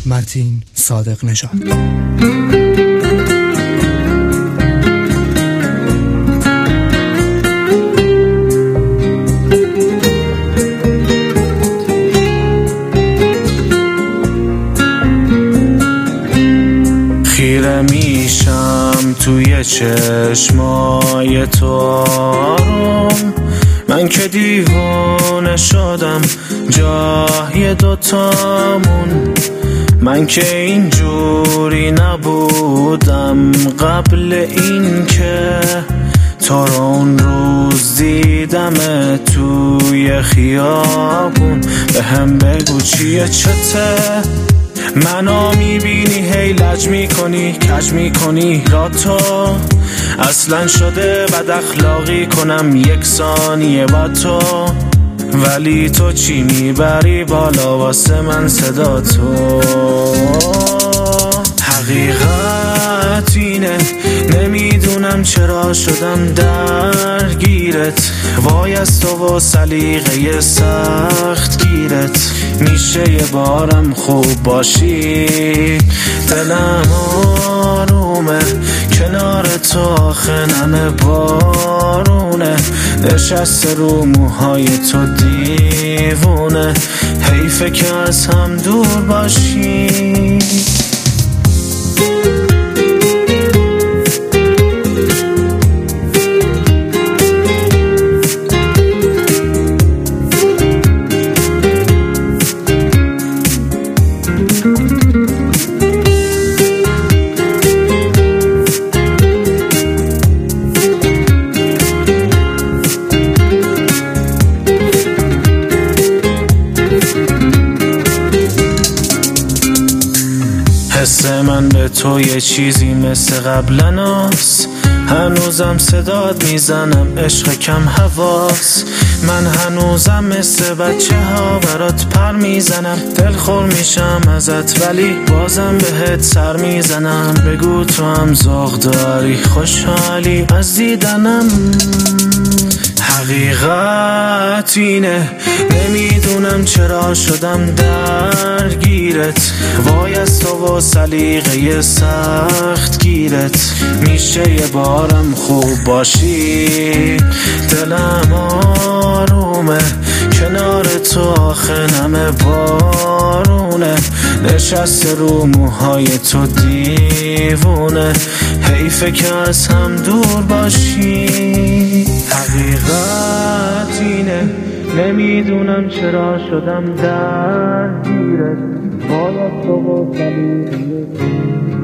متین صادق نژاد. خیره میشم توی چشمای تو آروم، من که دیوانه شدم جای دوتامون، من که اینجوری نبودم قبل این که تو رو اون روز دیدم توی خیابون. به هم بگو چیه چته، منو میبینی هی لج میکنی کج میکنی را تو اصلا شده بد اخلاقی کنم یک ثانیه با تو، ولی تو چی میبری بالا واسه من صدا تو. حقیقت اینه نمیدونم چرا شدم درگیرت، وای از تو و سلیقه سخت گیرت. میشه یه بارم خوب باشی، دلم آرومه کنار تو، آخه نمه بارونه نشسته رو موهای تو دیوونه، حیفه که از هم دور باشی. حس من به تو یه چیزی مثل قبلناست، هنوزم صدات میزنم عشق کم حواس، من هنوزم مثل بچه ها برات پر میزنم، دلخور میشم ازت ولی بازم بهت سر میزنم. بگو تو هم ذوق داری خوشحالی از دیدنم. حقیقت اینه نمیدونم چرا شدم درگیرت، وای از تو و سلیقه سخت گیرت. میشه یه بارم خوب باشی، دلم آرومه کنار تو، آخه نمه بارونه نشسته رو موهای تو دیوونه، حیفه که از هم دور باشی. حقیقت اینه نمیدونم چرا شدم درگیرت، باید تو و سلیقه